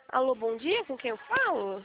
Alô, bom dia, com quem eu falo?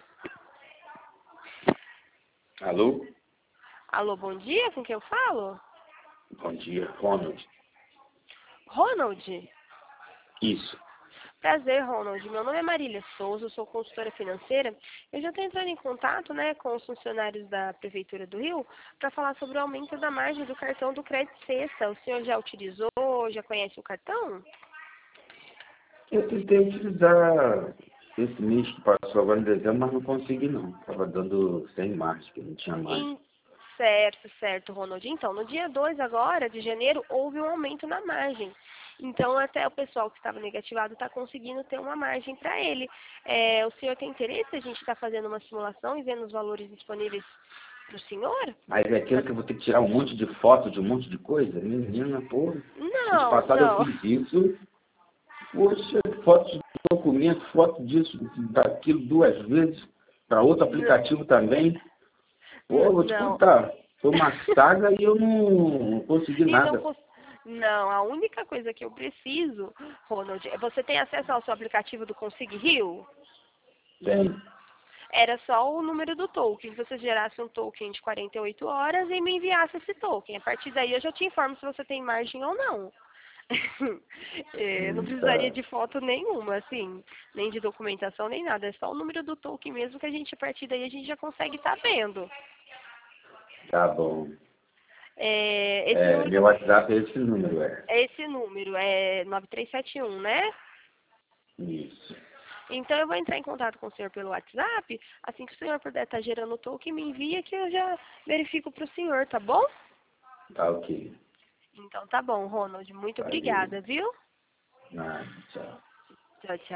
Alô? Alô, bom dia, com quem eu falo? Bom dia, Ronald. Ronald? Isso. Prazer, Ronald. Meu nome é Marília Souza, eu sou consultora financeira. Eu já estou entrando em contato, com os funcionários da Prefeitura do Rio para falar sobre o aumento da margem do cartão do Crédito Sexta. O senhor já utilizou, já conhece o cartão? Eu tentei utilizar esse mês que passou agora em dezembro, mas não consegui não. Estava dando sem margem, que não tinha mais. Certo, certo, Ronald. Então, no dia 2 agora, de janeiro, houve um aumento na margem. Então, até o pessoal que estava negativado está conseguindo ter uma margem para ele. O senhor tem interesse? A gente está fazendo uma simulação e vendo os valores disponíveis para o senhor? Mas é aquilo que eu vou ter que tirar um monte de foto de um monte de coisa? Menina, pô. Mês Não, passado eu não. fiz isso. Poxa, foto de documento, foto disso, daquilo 2 vezes, para outro aplicativo também. Pô, vou te Não. contar. Foi uma saga e eu não consegui E não, nada. não, a única coisa que eu preciso, Ronald, você tem acesso ao seu aplicativo do Consig Rio? Tem. Era só o número do token, que você gerasse um token de 48 horas e me enviasse esse token. A partir daí eu já te informo se você tem margem ou não. Não precisaria Tá, de foto nenhuma, assim, nem de documentação, nem nada. É só o número do token mesmo que a partir daí a gente já consegue estar vendo. tá bom. Esse número Meu WhatsApp é esse número, esse número é 9371, né? Isso. Então eu vou entrar em contato com o senhor pelo WhatsApp. Assim que o senhor puder estar gerando o token, me envia que eu já verifico para o senhor, tá bom? Tá ok. Então tá bom, Ronald. Muito Valeu. obrigada, viu? Nada, tchau. Tchau, tchau.